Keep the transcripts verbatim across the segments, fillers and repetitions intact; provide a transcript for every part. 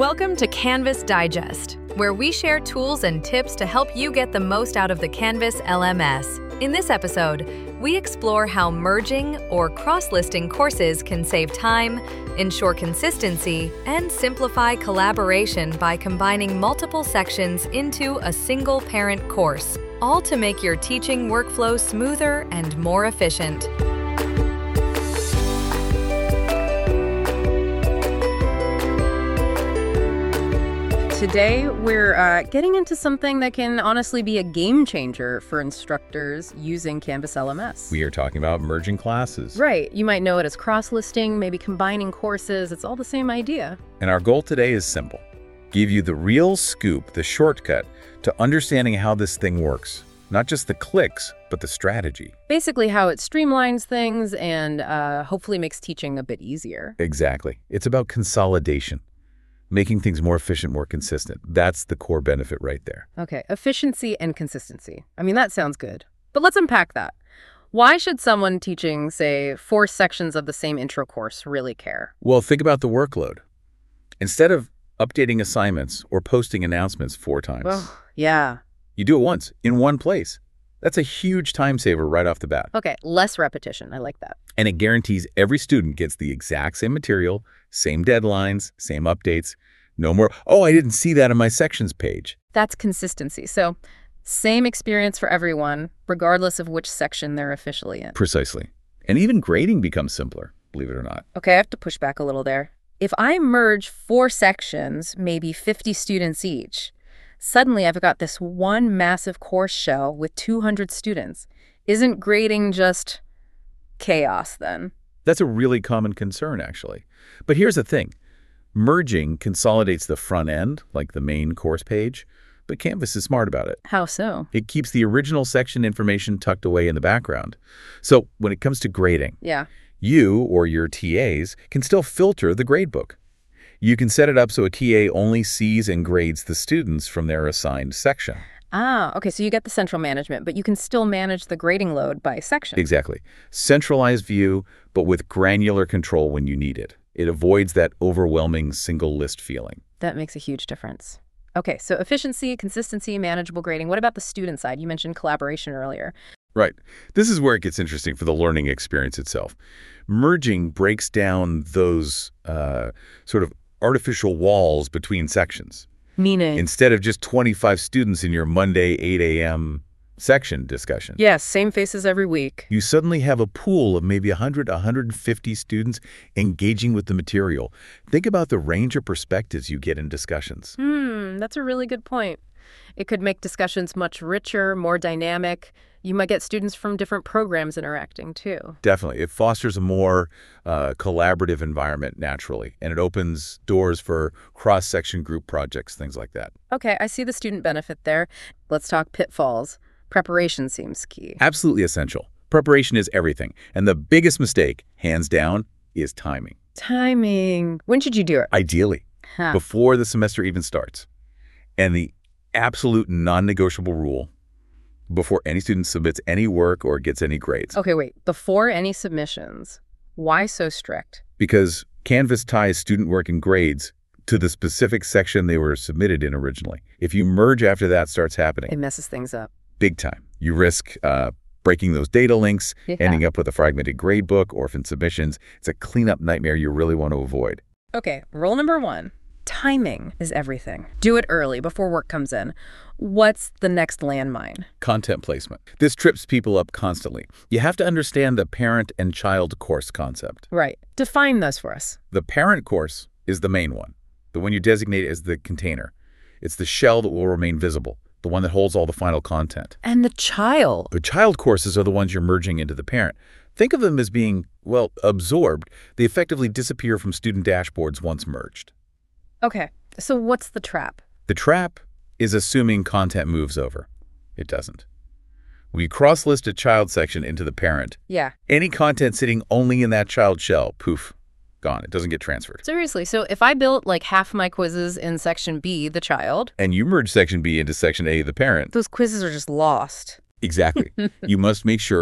Welcome to Canvas Digest, where we share tools and tips to help you get the most out of the Canvas L M S. In this episode, we explore how merging or cross-listing courses can save time, ensure consistency, and simplify collaboration by combining multiple sections into a single parent course, all to make your teaching workflow smoother and more efficient. Today, we're uh, getting into something that can honestly be a game changer for instructors using Canvas L M S. We are talking about merging classes. Right. You might know it as cross-listing, maybe combining courses. It's all the same idea. And our goal today is simple. Give you the real scoop, the shortcut to understanding how this thing works. Not just the clicks, but the strategy. Basically how it streamlines things and uh, hopefully makes teaching a bit easier. Exactly. It's about consolidation. Making things more efficient, more consistent. That's the core benefit right there. Okay, efficiency and consistency. I mean, that sounds good. But let's unpack that. Why should someone teaching, say, four sections of the same intro course really care? Well, think about the workload. Instead of updating assignments or posting announcements four times, Well, yeah. you do it once, in one place. That's a huge time saver right off the bat. Okay, less repetition. I like that. And it guarantees every student gets the exact same material, same deadlines, same updates. No more, oh, I didn't see that on my sections page. That's consistency. So same experience for everyone, regardless of which section they're officially in. Precisely. And even grading becomes simpler, believe it or not. Okay, I have to push back a little there. If I merge four sections, maybe fifty students each, suddenly I've got this one massive course shell with two hundred students. Isn't grading just chaos then? That's a really common concern, actually. But here's the thing. Merging consolidates the front end, like the main course page, but Canvas is smart about it. How so? It keeps the original section information tucked away in the background. So when it comes to grading, Yeah. you or your T As can still filter the gradebook. You can set it up so a T A only sees and grades the students from their assigned section. Ah, okay, so you get the central management, but you can still manage the grading load by section. Exactly. Centralized view, but with granular control when you need it. It avoids that overwhelming single list feeling. That makes a huge difference. Okay, so efficiency, consistency, manageable grading. What about the student side? You mentioned collaboration earlier. Right. This is where it gets interesting for the learning experience itself. Merging breaks down those uh, sort of artificial walls between sections. Meaning? Instead of just twenty-five students in your Monday eight a m section discussion. Yes, same faces every week. You suddenly have a pool of maybe one hundred, one hundred fifty students engaging with the material. Think about the range of perspectives you get in discussions. Hmm, that's a really good point. It could make discussions much richer, more dynamic. You might get students from different programs interacting, too. Definitely. It fosters a more uh, collaborative environment naturally, and it opens doors for cross-section group projects, things like that. Okay, I see the student benefit there. Let's talk pitfalls. Preparation seems key. Absolutely essential. Preparation is everything. And the biggest mistake, hands down, is timing. Timing. When should you do it? Ideally, Huh. before the semester even starts. And the absolute non-negotiable rule, before any student submits any work or gets any grades. Okay, wait. Before any submissions, why so strict? Because Canvas ties student work and grades to the specific section they were submitted in originally. If you merge after that starts happening, It messes things up. big time. You risk uh, breaking those data links, Yeah. ending up with a fragmented gradebook, orphan submissions. It's a cleanup nightmare you really want to avoid. Okay, rule number one. Timing is everything. Do it early, before work comes in. What's the next landmine? Content placement. This trips people up constantly. You have to understand the parent and child course concept. Right. Define those for us. The parent course is the main one, the one you designate as the container. It's the shell that will remain visible, the one that holds all the final content. And the child. The child courses are the ones you're merging into the parent. Think of them as being, well, absorbed. They effectively disappear from student dashboards once merged. Okay, so what's the trap? The trap is assuming content moves over. It doesn't. When you cross-list a child section into the parent, Yeah. any content sitting only in that child shell, poof, gone. It doesn't get transferred. Seriously, so if I built like half my quizzes in section B, the child, And you merge section B into section A, the parent. those quizzes are just lost. Exactly. You must make sure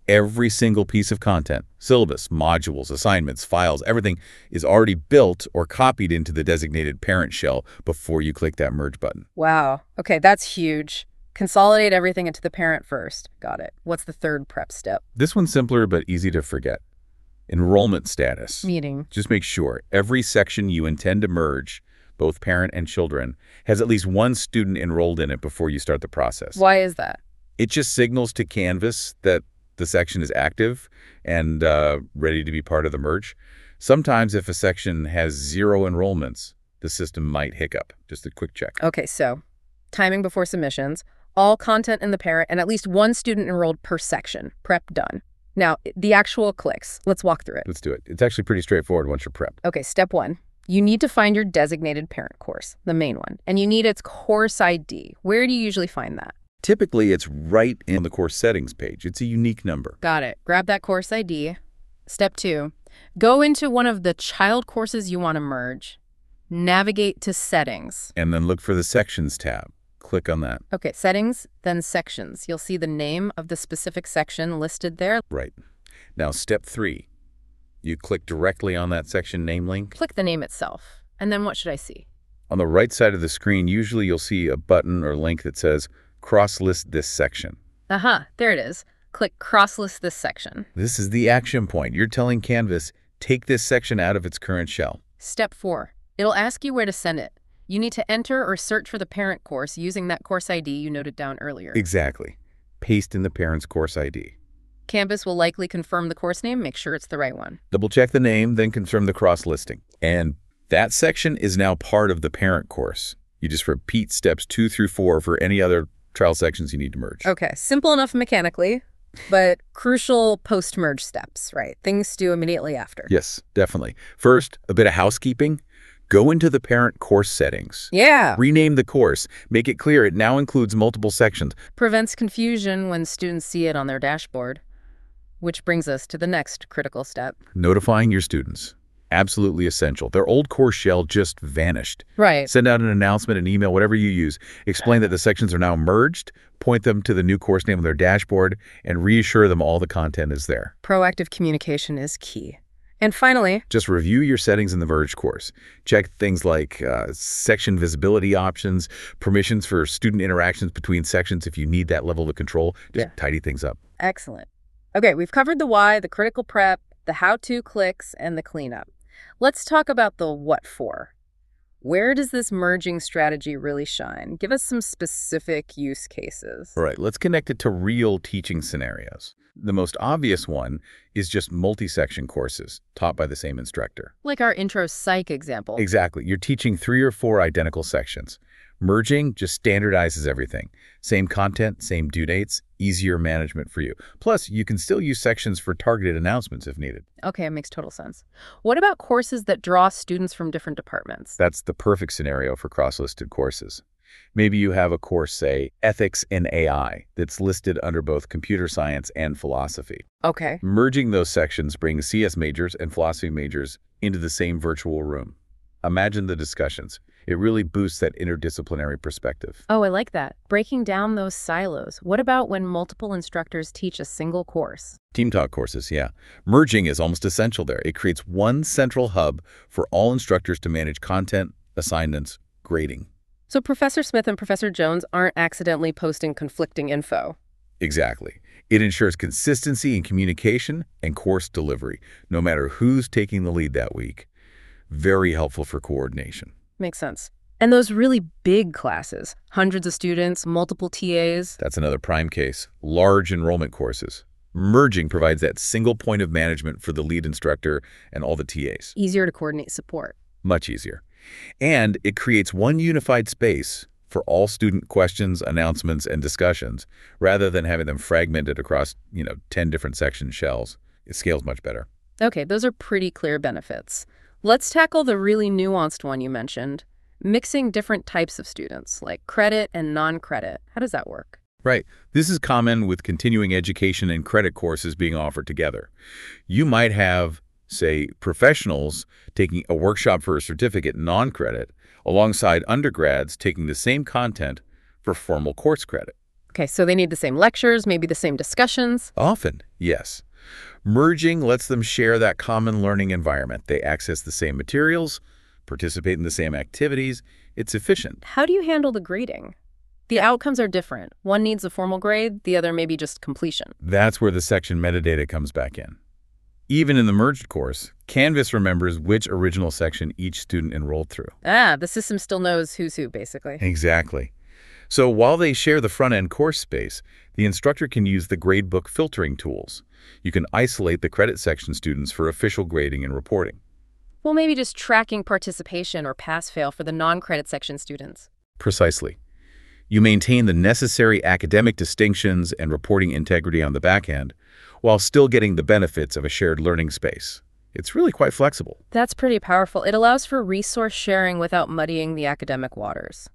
Every single piece of content, syllabus, modules, assignments, files, everything is already built or copied into the designated parent shell before you click that merge button. Wow. Okay, that's huge. Consolidate everything into the parent first. Got it. What's the third prep step? This one's simpler but easy to forget. Enrollment status. Meaning? Just make sure every section you intend to merge, both parent and children, has at least one student enrolled in it before you start the process. Why is that? It just signals to Canvas that the section is active and uh, ready to be part of the merge. Sometimes if a section has zero enrollments, the system might hiccup. Just a quick check. Okay, so timing before submissions, all content in the parent, and at least one student enrolled per section. Prep done. Now, the actual clicks. Let's walk through it. Let's do it. It's actually pretty straightforward once you're prepped. Okay, step one. You need to find your designated parent course, the main one, and you need its course I D. Where do you usually find that? Typically, it's right in the course settings page. It's a unique number. Got it. Grab that course I D. Step two, go into one of the child courses you want to merge. Navigate to settings. And then look for the sections tab. Click on that. Okay, settings, then sections. You'll see the name of the specific section listed there. Right. Now, step three. You click directly on that section name link. Click the name itself. And then what should I see? On the right side of the screen, usually you'll see a button or link that says cross-list this section. Uh-huh, there it is. Click cross-list this section. This is the action point. You're telling Canvas, take this section out of its current shell. Step four. It'll ask you where to send it. You need to enter or search for the parent course using that course I D you noted down earlier. Exactly. Paste in the parent's course I D. Canvas will likely confirm the course name, make sure it's the right one. Double check the name, then confirm the cross-listing. And that section is now part of the parent course. You just repeat steps two through four for any other trial sections you need to merge. Okay, simple enough mechanically, but crucial post-merge steps, right? Things to do immediately after. Yes, definitely. First, a bit of housekeeping. Go into the parent course settings. Yeah. Rename the course. Make it clear it now includes multiple sections. Prevents confusion when students see it on their dashboard. Which brings us to the next critical step. Notifying your students. Absolutely essential. Their old course shell just vanished. Right. Send out an announcement, an email, whatever you use. Explain that the sections are now merged, point them to the new course name on their dashboard, and reassure them all the content is there. Proactive communication is key. And finally, just review your settings in the merged course. Check things like uh, section visibility options, permissions for student interactions between sections if you need that level of control. Just yeah. tidy things up. Excellent. Okay, we've covered the why, the critical prep, the how-to clicks, and the cleanup. Let's talk about the what for. Where does this merging strategy really shine? Give us some specific use cases. All right, let's connect it to real teaching scenarios. The most obvious one is just multi-section courses taught by the same instructor. Like our intro psych example. Exactly. You're teaching three or four identical sections. Merging just standardizes everything. Same content, same due dates, easier management for you. Plus, you can still use sections for targeted announcements if needed. Okay, it makes total sense. What about courses that draw students from different departments? That's the perfect scenario for cross-listed courses. Maybe you have a course, say, Ethics in A I, that's listed under both computer science and philosophy. Okay. Merging those sections brings C S majors and philosophy majors into the same virtual room. Imagine the discussions. It really boosts that interdisciplinary perspective. Oh, I like that. Breaking down those silos. What about when multiple instructors teach a single course? Team talk courses, yeah. Merging is almost essential there. It creates one central hub for all instructors to manage content, assignments, grading. So Professor Smith and Professor Jones aren't accidentally posting conflicting info. Exactly. It ensures consistency in communication and course delivery, no matter who's taking the lead that week. Very helpful for coordination. Makes sense. And those really big classes, hundreds of students, multiple T As. That's another prime case. Large enrollment courses. Merging provides that single point of management for the lead instructor and all the T As. Easier to coordinate support. Much easier. And it creates one unified space for all student questions, announcements, and discussions, rather than having them fragmented across, you know, ten different section shells. It scales much better. Okay, those are pretty clear benefits. Let's tackle the really nuanced one you mentioned, mixing different types of students, like credit and non-credit. How does that work? Right. This is common with continuing education and credit courses being offered together. You might have, say, professionals taking a workshop for a certificate non-credit, alongside undergrads taking the same content for formal course credit. Okay, so they need the same lectures, maybe the same discussions. Often, yes. Merging lets them share that common learning environment. They access the same materials, participate in the same activities. It's efficient. How do you handle the grading? The outcomes are different. One needs a formal grade, the other maybe just completion. That's where the section metadata comes back in. Even in the merged course, Canvas remembers which original section each student enrolled through. Ah, the system still knows who's who, basically. Exactly. So while they share the front-end course space, the instructor can use the gradebook filtering tools. You can isolate the credit section students for official grading and reporting. Well, maybe just tracking participation or pass-fail for the non-credit section students. Precisely. You maintain the necessary academic distinctions and reporting integrity on the back end, while still getting the benefits of a shared learning space. It's really quite flexible. That's pretty powerful. It allows for resource sharing without muddying the academic waters.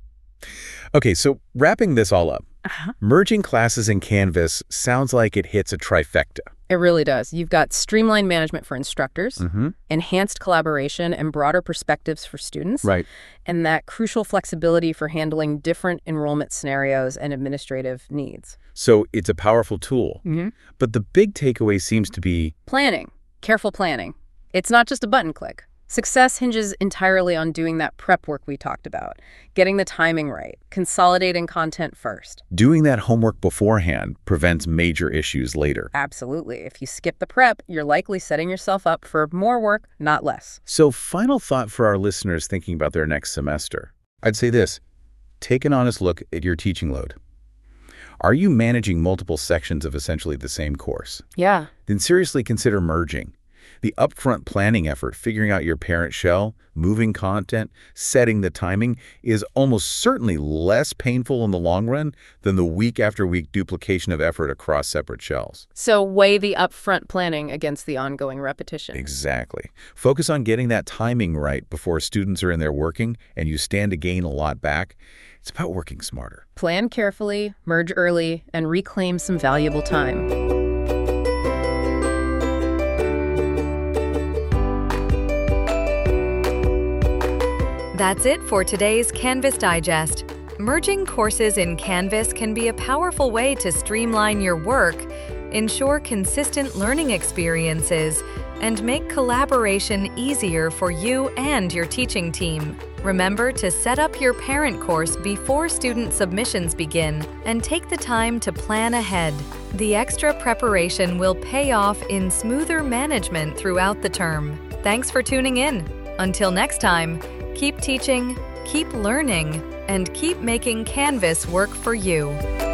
Okay, so wrapping this all up, Uh-huh. merging classes in Canvas sounds like it hits a trifecta. It really does. You've got streamlined management for instructors, Mm-hmm. enhanced collaboration and broader perspectives for students, Right. and that crucial flexibility for handling different enrollment scenarios and administrative needs. So it's a powerful tool. Mm-hmm. But the big takeaway seems to be Planning. Careful planning. It's not just a button click. Success hinges entirely on doing that prep work we talked about, getting the timing right, consolidating content first. doing that homework beforehand prevents major issues later. Absolutely. If you skip the prep, you're likely setting yourself up for more work, not less. So final thought for our listeners thinking about their next semester. I'd say this, take an honest look at your teaching load. Are you managing multiple sections of essentially the same course? Yeah. Then seriously consider merging. The upfront planning effort, figuring out your parent shell, moving content, setting the timing, is almost certainly less painful in the long run than the week after week duplication of effort across separate shells. So weigh the upfront planning against the ongoing repetition. Exactly. Focus on getting that timing right before students are in there working and you stand to gain a lot back. It's about working smarter. Plan carefully, merge early, and reclaim some valuable time. That's it for today's Canvas Digest. Merging courses in Canvas can be a powerful way to streamline your work, ensure consistent learning experiences, and make collaboration easier for you and your teaching team. Remember to set up your parent course before student submissions begin and take the time to plan ahead. The extra preparation will pay off in smoother management throughout the term. Thanks for tuning in. Until next time, keep teaching, keep learning, and keep making Canvas work for you.